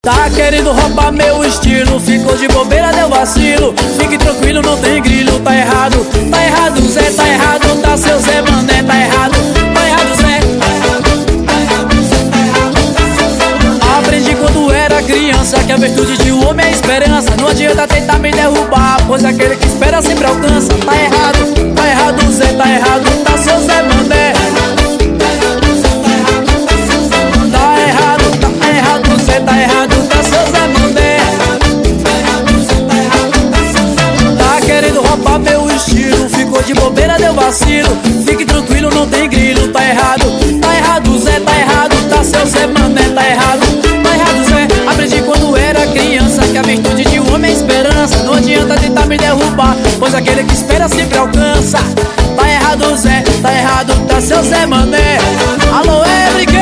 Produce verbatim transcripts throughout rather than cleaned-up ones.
Tá querendo roubar meu estilo, ficou de bobeira, deu vacilo. Fique tranquilo, não tem grilo, tá errado. Tá errado, Zé, tá errado, tá seu Zé Mané, tá errado. Tá errado, Zé. Aprendi quando era criança que a virtude de um homem é a esperança. Não adianta tentar me derrubar, pois aquele que espera sempre alcança. Tá errado, tá errado, Zé, tá errado, tá seu Zé Mané. Tá errado, tá errado, Zé, tá errado, tá seu Zé Mané. Tá querendo roubar meu estilo, ficou de bobeira, deu vacilo. Fique tranquilo, não tem grilo, tá errado. Tá errado, Zé, tá errado, tá seu Zé Mané, tá errado. Tá errado, Zé, aprendi quando era criança que a virtude de um homem é esperança. Não adianta tentar me derrubar, pois aquele que espera sempre alcança. Tá errado, Zé, tá errado, tá seu Zé Mané. Alô, Henrique!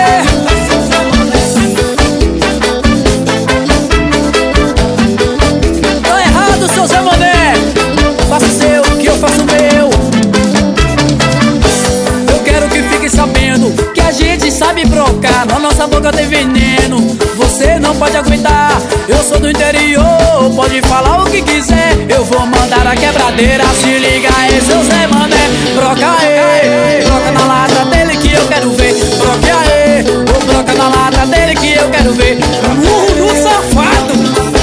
Tá errado, seu Zé Mané. Faça o seu, que eu faço o meu. Eu quero que fique sabendo que a gente sabe brocar. Na nossa boca tem veneno, você não pode aguentar. Eu sou do interior, pode falar o que quiser. Eu vou mandar a quebradeira, se liga aí, seu Zé Mané. Broca aí, broca na lata dele que eu quero ver. Broca aí, ou broca na lata dele que eu quero ver. Murro no safado.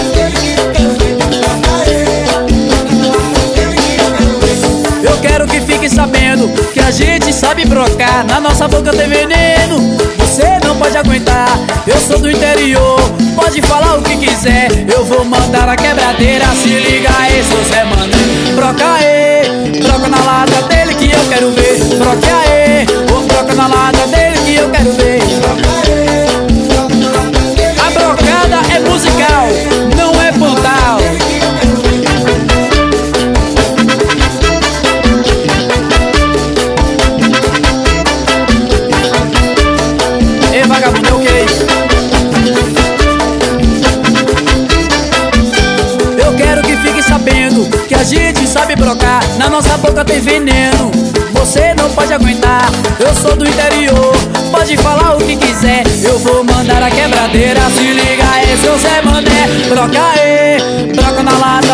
Eu quero que fique sabendo que a gente sabe brocar. Na nossa boca tem veneno, você não pode aguentar. Eu sou do interior, pode falar o que quiser. Eu vou mandar a quebradeira, se liga aí, seu Zé Mané. Broca aí, broca na lata dele que eu quero ver. Broca aí, ou broca na lata dele que eu quero ver. A brocada é musical, não é brutal. Ei, vagabundo, é o que? Eu quero que fique sabendo que a gente sabe brocar. Na nossa boca tem veneno, você não pode aguentar. Eu sou do interior, pode falar o que quiser. Eu vou mandar a quebradeira, se liga aí, seu Zé Mané. Broca aí, broca na lata